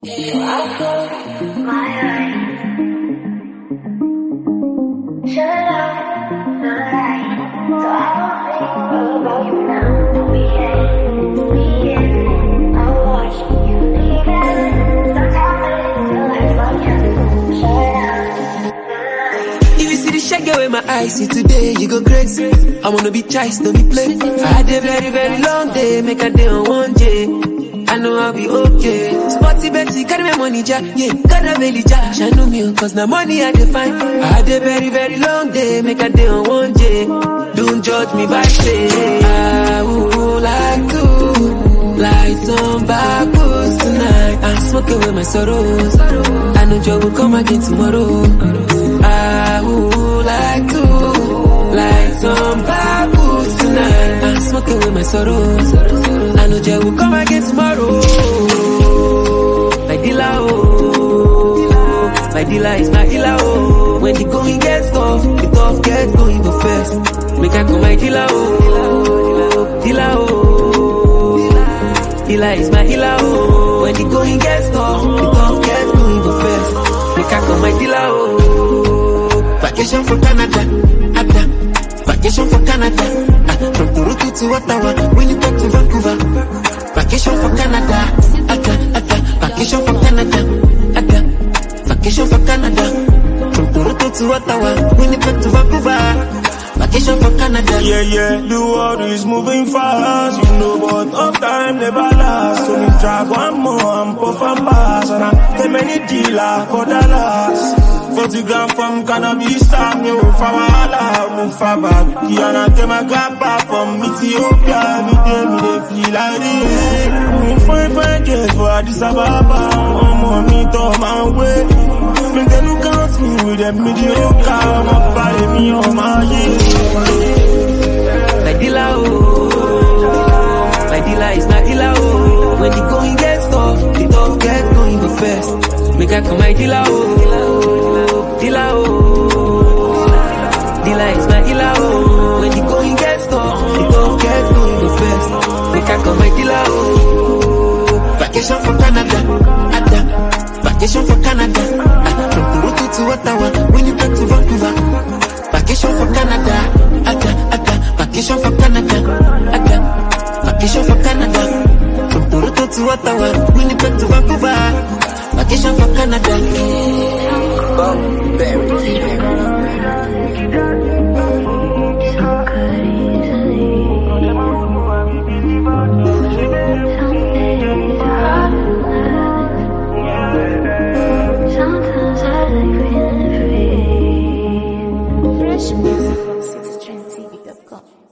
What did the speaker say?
So I close my eyes, shut out the light, so I don't think about you now. Weekend, I'll watch you leaving. Sometimes it still hurts like you. Shut out the light. If you see the shaggy with my eyes, see today you go crazy. I wanna be choice, don't be play. I had a very, very long day, make a day on one day. I know I'll be okay. Sporty Betty, carry my money, ja. Yeah, got a belly, ja. Shine on me, cause now money I define. I had a very, very long day, make a day on one day. Don't judge me by say I would like to light some bubbles tonight. I'm smoking with my sorrows. I know joy will come again tomorrow. I would like to light some bubbles tonight. I'm smoking with my sorrows. I know joy will come again tomorrow. My dealer, oh, my dealer is my healer, oh. When the going gets tough, the tough gets going the first. Make I call my dealer, oh, dealer, oh. Dealer is my healer, oh. When the going gets tough, the tough gets going the first. Make I call my dealer, oh. Vacation for Canada, vacation for Canada. From Toronto to Ottawa, Winnipeg to Vancouver. Vacation for Canada, vacation for Canada, vacation for Canada. From Toronto to Ottawa, Winnipeg to Vancouver. Vacation for Canada. Yeah, the world is moving fast, you know, but enough time never lasts. So we drag one more and puff and pass, and I get many dealer for Dallas. 40 gram from cannabis, time you for Wahala, move for back. Kiana get my grab back from Ethiopia, me they feel like this. Me fine girls for Addis Ababa, me to my way. Me they look at me with them mediocre, my body me on my head. My dealer, oh, my dealer is my healer, oh. When the going gets tough, the tough gets going the first. Make I call my dealer, oh, dealer, oh. Dealer is my healer, oh. When the going gets tough, the tough gets going the first. Make I call my dealer, oh. Vacation for Canada, vacation for Canada. From Toronto to Ottawa, Winnipeg to Vancouver. Vacation for Canada, vacation for Canada, vacation for Canada. From Toronto to Ottawa, Winnipeg to Vancouver. Vacation for Canada. Sometimes I like feeling free. Fresh music from 6trendtv.com.